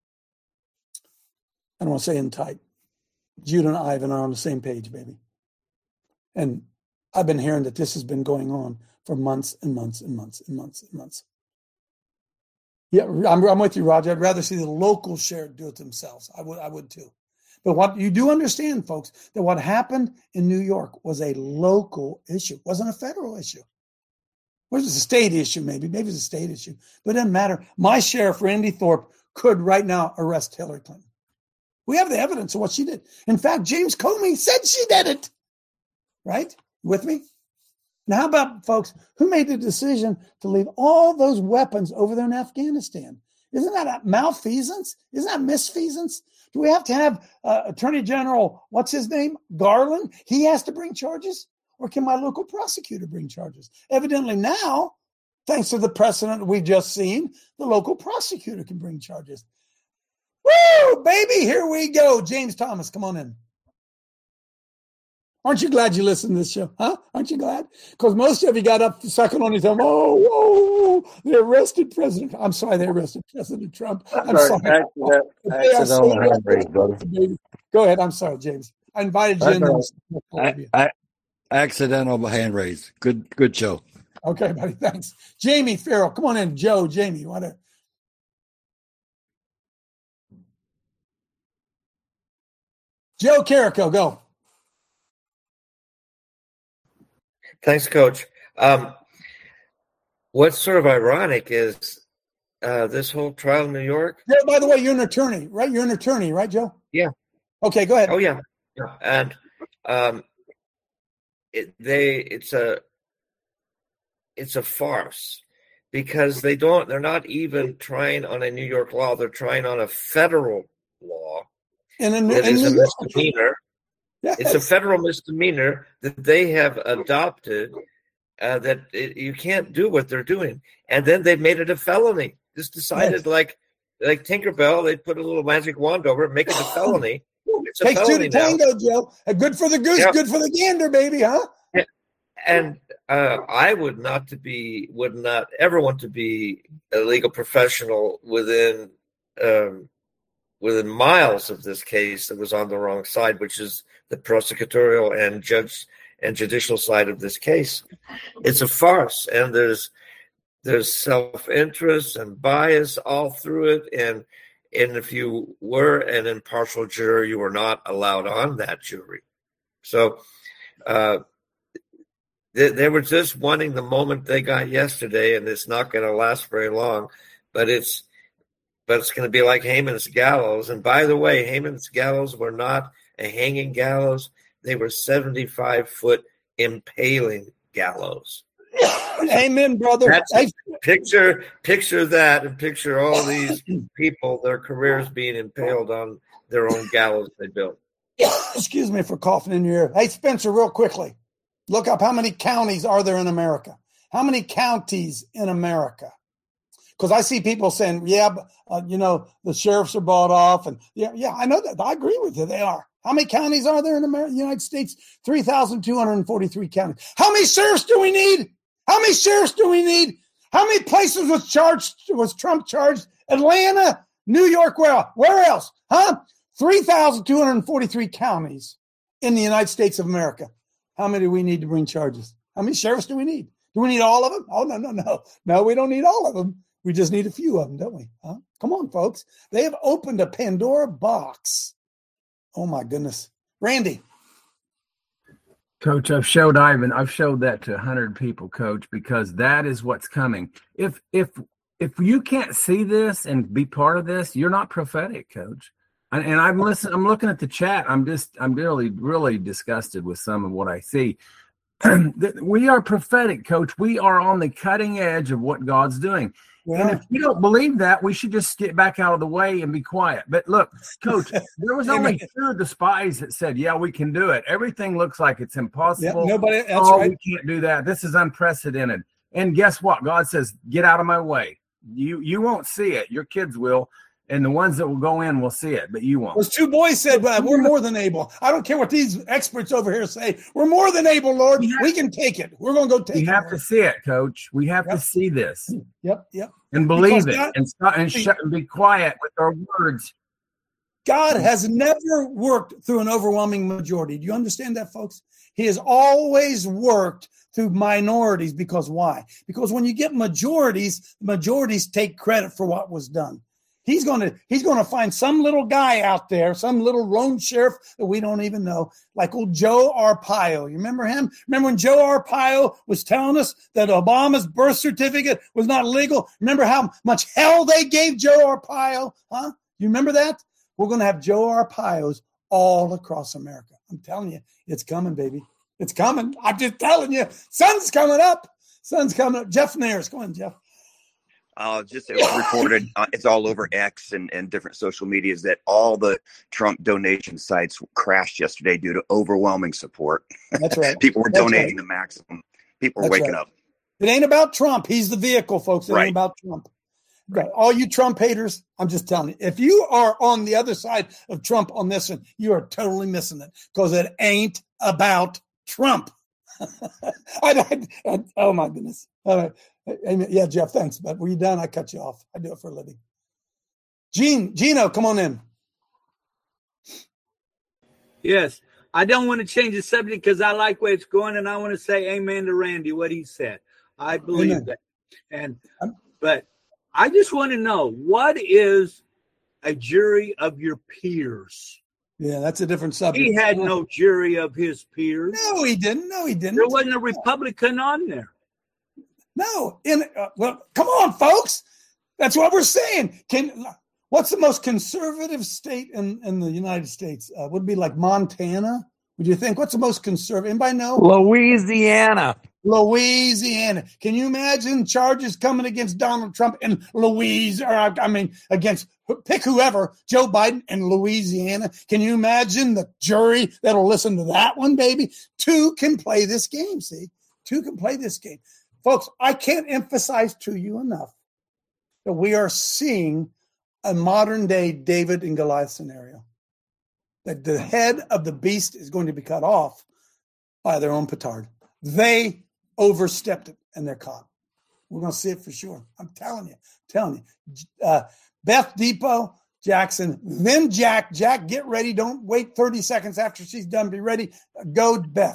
don't want to say in tight. Judah and Ivan are on the same page, baby. And I've been hearing that this has been going on for months and months and months and months and months. Yeah, I'm with you, Roger. I'd rather see the local sheriff do it themselves. I would too. But what you do understand, folks, that what happened in New York was a local issue. It wasn't a federal issue. It was a state issue, maybe. Maybe it's a state issue. But it doesn't matter. My sheriff, Randy Thorpe, could right now arrest Hillary Clinton. We have the evidence of what she did. In fact, James Comey said she did it. Right? With me? Now, how about, folks, who made the decision to leave all those weapons over there in Afghanistan? Isn't that a malfeasance? Isn't that misfeasance? Do we have to have Attorney General, what's his name, Garland? He has to bring charges? Or can my local prosecutor bring charges? Evidently now, thanks to the precedent we've just seen, the local prosecutor can bring charges. Woo, baby, here we go. James Thomas, come on in. Aren't you glad you listened to this show? Huh? Aren't you glad? Because most of you got up the second on your thumb. Oh, whoa, they arrested President. I'm sorry, they arrested President Trump. I'm sorry. Go ahead. I'm sorry, James. I invited you in. Accidental hand raise. Good show. Okay, buddy. Thanks. Jamie Farrell, come on in. Joe, Jamie, you want to? Joe Carrico, go. Thanks, Coach. What's sort of ironic is this whole trial in New York. Yeah, by the way, you're an attorney, right? You're an attorney, right, Joe? Yeah. Okay, go ahead. Oh, yeah. And it's a farce because they're not even trying on a New York law. They're trying on a federal law. And it is a misdemeanor. Yes. It's a federal misdemeanor that they have adopted you can't do what they're doing. And then they made it a felony. Just decided like Tinkerbell, they put a little magic wand over it, make it a felony. It's a felony. Take two to tango, Joe. Good for the goose, good for the gander, baby, huh? Yeah. And I would not ever want to be a legal professional within miles of this case that was on the wrong side, which is the prosecutorial and judicial side of this case. It's a farce, and there's self-interest and bias all through it. And if you were an impartial juror, you were not allowed on that jury. So they were just wanting the moment they got yesterday, and it's not going to last very long. But it's going to be like Haman's gallows. And by the way, Haman's gallows were not a hanging gallows. They were 75-foot impaling gallows. Amen, brother. Picture that, and picture all these people, their careers being impaled on their own gallows they built. Excuse me for coughing in your ear. Hey, Spencer, real quickly, look up how many counties are there in America? How many counties in America? Because I see people saying, the sheriffs are bought off. And yeah, I know that. I agree with you. They are. How many counties are there in the United States? 3,243 counties. How many sheriffs do we need? How many sheriffs do we need? How many places was Trump charged? Atlanta, New York, where else? Huh? 3,243 counties in the United States of America. How many do we need to bring charges? How many sheriffs do we need? Do we need all of them? Oh, no. No, we don't need all of them. We just need a few of them, don't we? Huh? Come on, folks. They have opened a Pandora box. Oh, my goodness. Randy. Coach, I've showed that to 100 people, Coach, because that is what's coming. If you can't see this and be part of this, you're not prophetic, Coach. And I'm looking at the chat. I'm really, really disgusted with some of what I see. We are prophetic, Coach. We are on the cutting edge of what God's doing. Yeah. And if you don't believe that, we should just get back out of the way and be quiet. But look, Coach, there was only 2 of the spies that said, yeah, we can do it. Everything looks like it's impossible. Yeah, that's right. We can't do that. This is unprecedented. And guess what? God says, get out of my way. You won't see it. Your kids will. And the ones that will go in will see it, but you won't. Those 2 boys said, we're more than able. I don't care what these experts over here say. We're more than able, Lord. We can take it. We're going to go take it. We have to see it, Coach. We have to see this. Yep. And believe it. And be quiet with our words. God has never worked through an overwhelming majority. Do you understand that, folks? He has always worked through minorities. Because why? Because when you get majorities take credit for what was done. He's going to find some little guy out there, some little lone sheriff that we don't even know, like old Joe Arpaio. You remember him? Remember when Joe Arpaio was telling us that Obama's birth certificate was not legal? Remember how much hell they gave Joe Arpaio? Huh? You remember that? We're going to have Joe Arpaios all across America. I'm telling you, it's coming, baby. It's coming. I'm just telling you, sun's coming up. Jeff Nares. Go on, Jeff. Just it was reported, it's all over X and different social medias that all the Trump donation sites crashed yesterday due to overwhelming support. That's right. People were donating the maximum. People were waking up. It ain't about Trump. He's the vehicle, folks. It ain't about Trump. Right. All you Trump haters, I'm just telling you, if you are on the other side of Trump on this one, you are totally missing it because it ain't about Trump. Oh, my goodness. All right. Yeah, Jeff, thanks. But were you done? I cut you off. I do it for a living. Gino, come on in. Yes. I don't want to change the subject because I like where it's going, and I want to say amen to Randy, what he said. I believe that. But I just want to know, what is a jury of your peers? Yeah, that's a different subject. He had no jury of his peers. No, he didn't. There wasn't a Republican on there. No. Well, come on, folks. That's what we're saying. What's the most conservative state in the United States? Would it be like Montana? Would you think? What's the most conservative? Anybody know? Louisiana. Can you imagine charges coming against Donald Trump in against pick whoever, Joe Biden in Louisiana? Can you imagine the jury that'll listen to that one, baby? Two can play this game, see? Two can play this game. Folks, I can't emphasize to you enough that we are seeing a modern-day David and Goliath scenario. That the head of the beast is going to be cut off by their own petard. They overstepped it, and they're caught. We're going to see it for sure. I'm telling you. Beth Depot, Jackson, then Jack. Jack, get ready. Don't wait 30 seconds after she's done. Be ready. Go, Beth.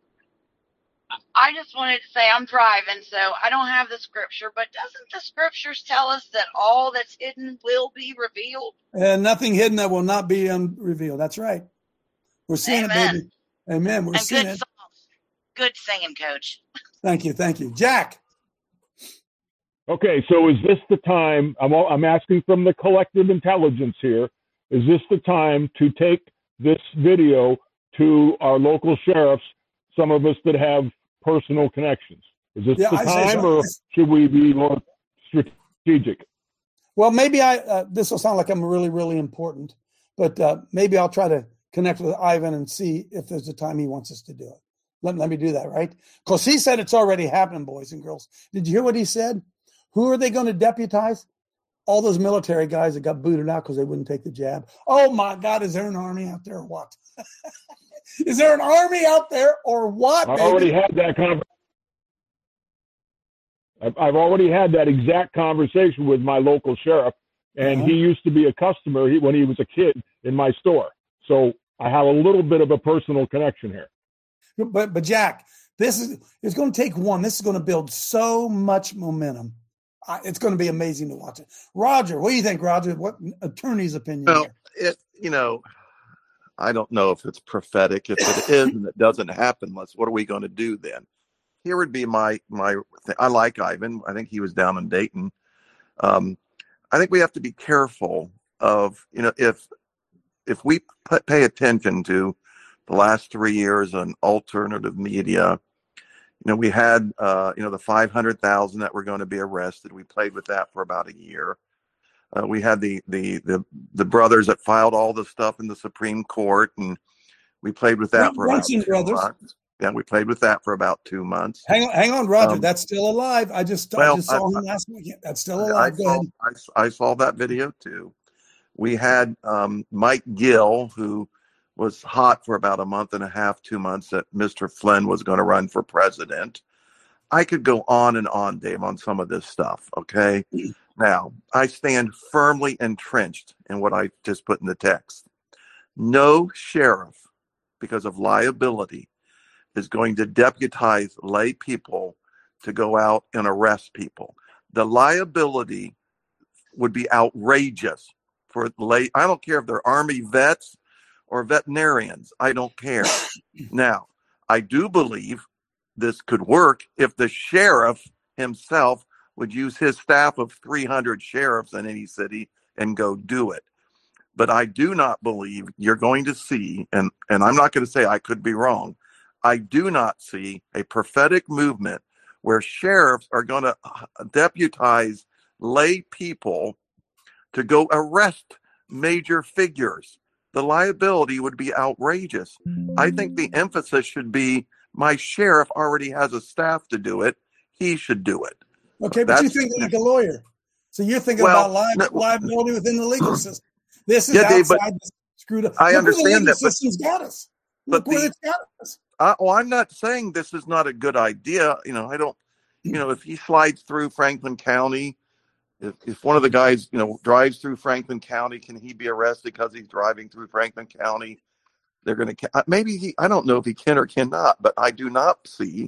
I just wanted to say I'm driving, so I don't have the scripture, but doesn't the scriptures tell us that all that's hidden will be revealed? Nothing hidden that will not be revealed. That's right. We're seeing it, baby. Amen. We're seeing it. Good singing, Coach. Thank you. Jack. Okay, so is this the time, I'm asking from the collective intelligence here, is this the time to take this video to our local sheriffs, some of us that have personal connections? Is this the time, or should we be more strategic? Well, maybe this will sound like I'm really, really important, but maybe I'll try to connect with Ivan and see if there's a time he wants us to do it. Let me do that, right? Because he said it's already happening, boys and girls. Did you hear what he said? Who are they going to deputize? All those military guys that got booted out because they wouldn't take the jab. Oh, my God, is there an army out there or what? Is there an army out there or what? I've already had that conversation. I've already had that exact conversation with my local sheriff, and he used to be a customer when he was a kid in my store. So I have a little bit of a personal connection here. But Jack, it's going to take one. This is going to build so much momentum. It's going to be amazing to watch it. Roger, what do you think, Roger? What attorney's opinion? Well, I don't know if it's prophetic. If it is and it doesn't happen, what are we going to do then? Here would be my thing. I like Ivan. I think he was down in Dayton. I think we have to be careful of, if we pay attention to the last 3 years on alternative media, we had, the 500,000 that were going to be arrested. We played with that for about a year. We had the brothers that filed all the stuff in the Supreme Court, and we played with that for about 2 months. Yeah, we played with that for about 2 months. Hang on, Roger. That's still alive. I just saw him last weekend. That's still alive. I saw that video too. We had Mike Gill, who was hot for about a month and a half, 2 months, that Mr. Flynn was going to run for president. I could go on and on, Dave, on some of this stuff, okay? Now, I stand firmly entrenched in what I just put in the text. No sheriff, because of liability, is going to deputize lay people to go out and arrest people. The liability would be outrageous for lay. I don't care if they're Army vets or veterinarians. I don't care. Now, I do believe this could work if the sheriff himself would use his staff of 300 sheriffs in any city and go do it. But I do not believe you're going to see, and I'm not going to say, I could be wrong, I do not see a prophetic movement where sheriffs are going to deputize lay people to go arrest major figures. The liability would be outrageous. I think the emphasis should be my sheriff already has a staff to do it. He should do it. Okay, but you think like a lawyer. So you're thinking about liability within the legal system. This is outside the screwed up. I understand that. The system's got us. Look where it's got us. I'm not saying this is not a good idea. I don't, if he slides through Franklin County, if one of the guys, drives through Franklin County, can he be arrested because he's driving through Franklin County? They're going to, I don't know if he can or cannot, but I do not see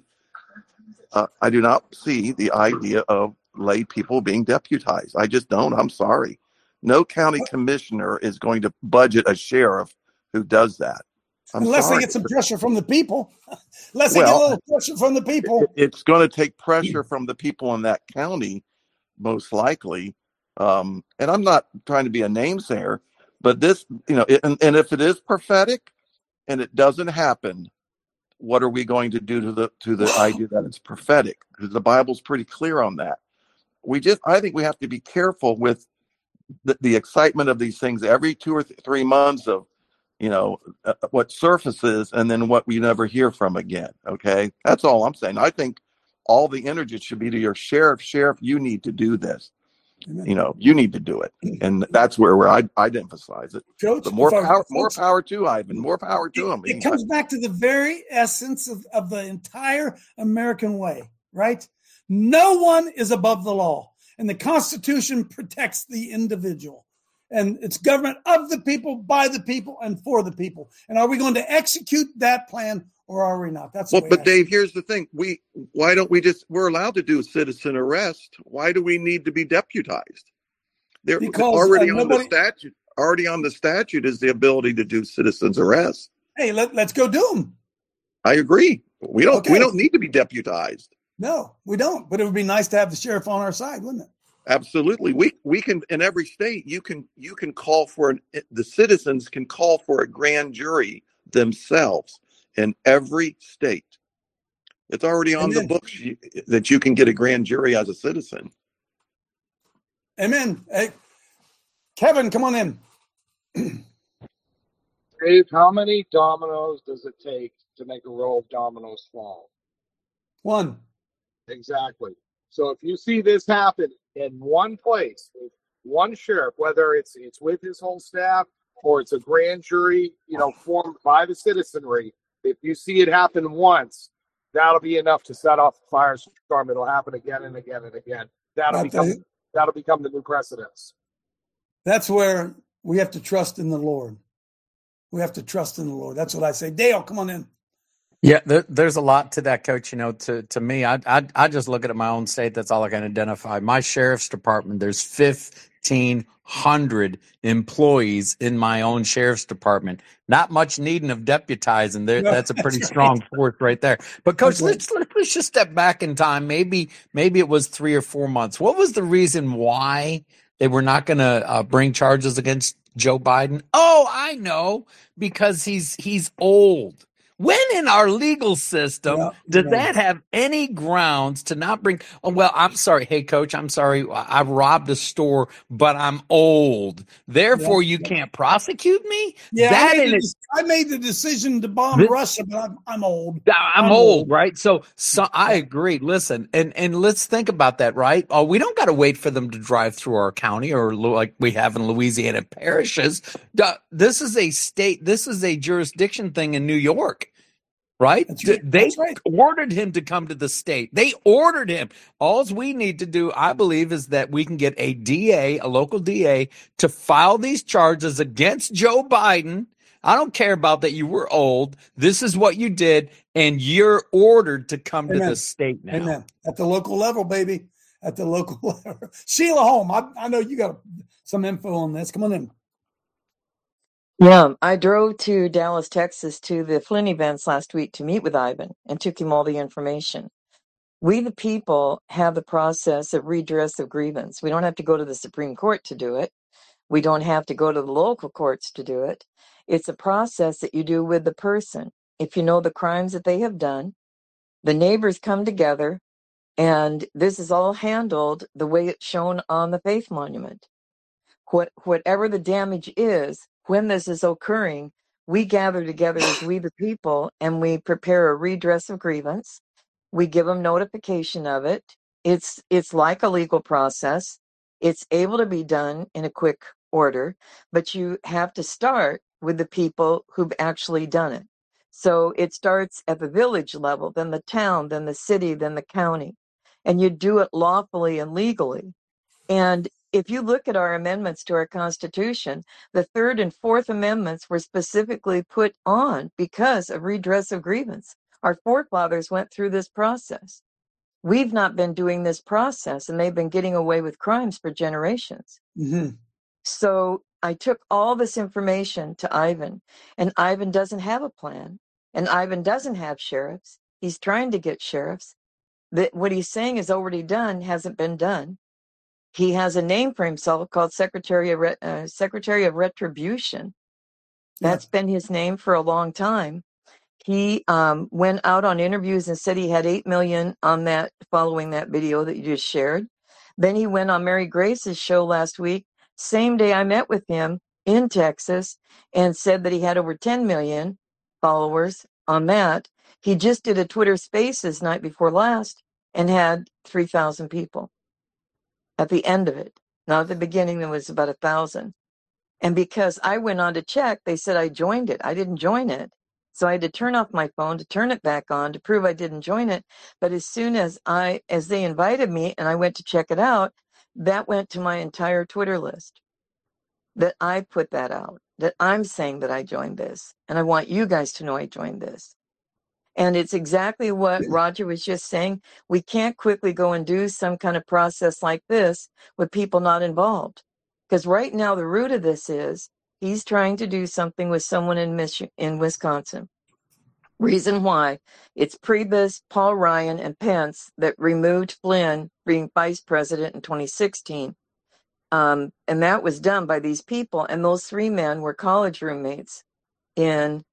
the idea of lay people being deputized. I just don't. I'm sorry. No county commissioner is going to budget a sheriff who does that. Unless they get some pressure from the people. Unless they get a little pressure from the people. It's going to take pressure from the people in that county, most likely. And I'm not trying to be a namesayer, but this, and if it is prophetic and it doesn't happen, what are we going to do to the idea that it's prophetic? Because the Bible's pretty clear on that. I think we have to be careful with the excitement of these things every 2 or 3 months of, what surfaces and then what we never hear from again. Okay. That's all I'm saying. I think all the energy should be to your sheriff. Sheriff, you need to do this. Amen. You need to do it. And that's where I'd emphasize it. Coach, but more power to Ivan, more power to him. It comes back to the very essence of the entire American way, right? No one is above the law, and the Constitution protects the individual. And it's government of the people, by the people, and for the people. And are we going to execute that plan, or are we not? That's but Dave, here's the thing: why don't we we're allowed to do citizen arrest? Why do we need to be deputized? They're already on the statute. Already on the statute is the ability to do citizens arrest. Hey, let's go do them. I agree. We don't need to be deputized. No, we don't. But it would be nice to have the sheriff on our side, wouldn't it? Absolutely. We can, in every state, you can call for the citizens can call for a grand jury themselves in every state. It's already on the books that you can get a grand jury as a citizen. Amen. Hey, Kevin, come on in. Dave, how many dominoes does it take to make a row of dominoes fall? 1. Exactly. So if you see this happen in one place, with one sheriff, whether it's with his whole staff or it's a grand jury, formed by the citizenry, if you see it happen once, that'll be enough to set off the firestorm. It'll happen again and again and again. That'll become the new precedence. That's where we have to trust in the Lord. We have to trust in the Lord. That's what I say. Dale, come on in. Yeah, there's a lot to that, Coach. To me, I just look at my own state. That's all I can identify. My sheriff's department, there's 1,500 employees in my own sheriff's department. Not much needing of deputizing. That's a pretty strong force right there. But Coach, let's just step back in time. Maybe it was 3 or 4 months. What was the reason why they were not going to bring charges against Joe Biden? Oh, I know, because he's old. When in our legal system does that have any grounds to not bring? Oh, well, I'm sorry. Hey, Coach, I'm sorry. I robbed a store, but I'm old. Therefore, you can't prosecute me? Yeah, I made the decision to bomb Russia, but I'm old. I'm old, right? So I agree. Listen, and let's think about that, right? Oh, we don't got to wait for them to drive through our county or like we have in Louisiana parishes. This is a state. This is a jurisdiction thing in New York. Right? They ordered him to come to the state. They ordered him. All we need to do, I believe, is that we can get a DA, a local DA, to file these charges against Joe Biden. I don't care about that you were old. This is what you did, and you're ordered to come to the state now. Amen. At the local level, baby. At the local level. Sheila Holm, I know you got some info on this. Come on in. Yeah, I drove to Dallas, Texas to the Flynn events last week to meet with Ivan and took him all the information. We, the people, have the process of redress of grievance. We don't have to go to the Supreme Court to do it. We don't have to go to the local courts to do it. It's a process that you do with the person. If you know the crimes that they have done, the neighbors come together, And this is all handled the way it's shown on the Faith Monument. Whatever the damage is, when this is occurring, we gather together as we the people and we prepare a redress of grievance. We give them notification of it. It's like a legal process. It's able to be done in a quick order, but you have to start with the people who've actually done it. So it starts at the village level, then the town, then the city, then the county. And you do it lawfully and legally. And if you look at our amendments to our Constitution, the Third and Fourth Amendments were specifically put on because of redress of grievance. Our forefathers went through this process. We've not been doing this process, and they've been getting away with crimes for generations. Mm-hmm. So I took all this information to Ivan, and Ivan doesn't have a plan, and Ivan doesn't have sheriffs. He's trying to get sheriffs. What he's saying is already done, hasn't been done. He has a name for himself called Secretary of Retribution. That's been his name for a long time. He went out on interviews and said he had 8 million on that, following that video that you just shared. Then he went on Mary Grace's show last week. Same day I met with him in Texas and said that he had over 10 million followers on that. He just did a Twitter Spaces night before last and had 3,000 people at the end of it. Now at the beginning, there was about 1,000. And because I went on to check, they said I joined it. I didn't join it. So I had to turn off my phone to turn it back on to prove I didn't join it. But as soon as they invited me and I went to check it out, that went to my entire Twitter list. That I put that out, that I'm saying that I joined this. And I want you guys to know I joined this. And it's exactly what Roger was just saying. We can't quickly go and do some kind of process like this with people not involved. Because right now the root of this is he's trying to do something with someone in Wisconsin. Reason why, it's Priebus, Paul Ryan, and Pence that removed Flynn being vice president in 2016. And that was done by these people. And those 3 men were college roommates in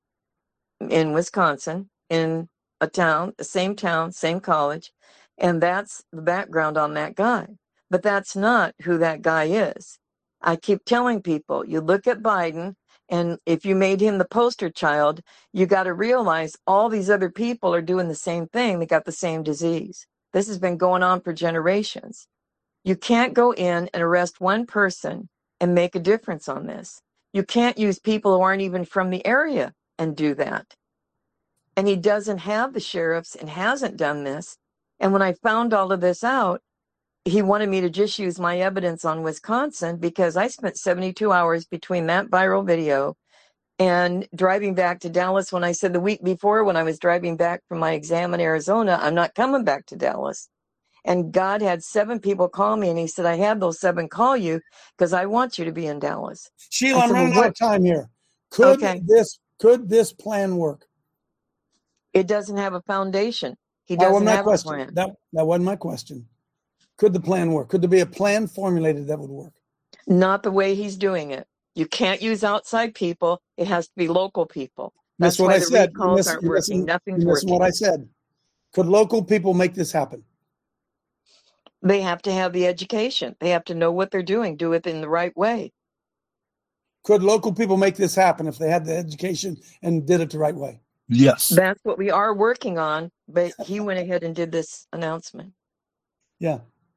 Wisconsin, in a town, the same town, same college. And that's the background on that guy. But that's not who that guy is. I keep telling people, you look at Biden, and if you made him the poster child, you got to realize all these other people are doing the same thing. They got the same disease. This has been going on for generations. You can't go in and arrest one person and make a difference on this. You can't use people who aren't even from the area and do that. And he doesn't have the sheriffs and hasn't done this. And when I found all of this out, he wanted me to just use my evidence on Wisconsin because I spent 72 hours between that viral video and driving back to Dallas when I said the week before when I was driving back from my exam in Arizona, I'm not coming back to Dallas. And God had 7 people call me and he said, I had those 7 call you because I want you to be in Dallas. Sheila, I'm running out of time here. Could this plan work? It doesn't have a foundation. He doesn't have a plan. That wasn't my question. Could the plan work? Could there be a plan formulated that would work? Not the way he's doing it. You can't use outside people. It has to be local people. That's why what I said. Recalls aren't working. Nothing's working. That's what I said. Could local people make this happen? They have to have the education. They have to know what they're doing. Do it in the right way. Could local people make this happen if they had the education and did it the right way? Yes. That's what we are working on. But he went ahead and did this announcement. Yeah.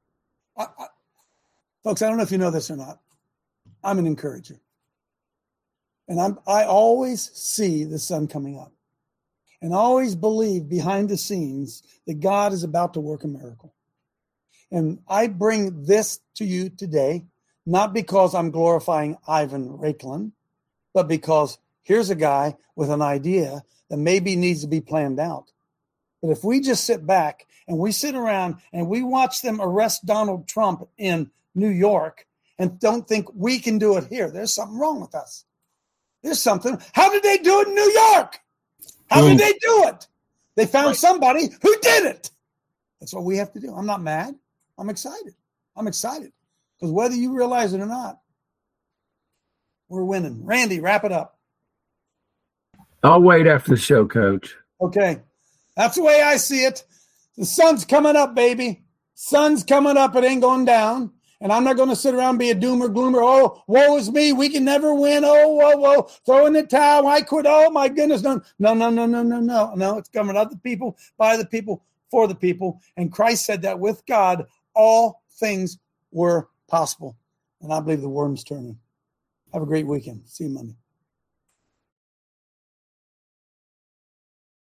Folks, I don't know if you know this or not. I'm an encourager. And I always see the sun coming up. And I always believe behind the scenes that God is about to work a miracle. And I bring this to you today, not because I'm glorifying Ivan Raiklin, but because here's a guy with an idea that maybe needs to be planned out. But if we just sit back and we sit around and we watch them arrest Donald Trump in New York and don't think we can do it here, there's something wrong with us. There's something. How did they do it in New York? How did they do it? They found somebody who did it. That's what we have to do. I'm not mad. I'm excited. I'm excited. Because whether you realize it or not, we're winning. Randy, wrap it up. I'll wait after the show, Coach. Okay. That's the way I see it. The sun's coming up, baby. Sun's coming up. It ain't going down. And I'm not going to sit around and be a doomer, gloomer. Oh, woe is me. We can never win. Oh, whoa. Throw in the towel. I quit. Oh, my goodness. No. It's coming of the people, by the people, for the people. And Christ said that with God, all things were possible. And I believe the worm's turning. Have a great weekend. See you Monday.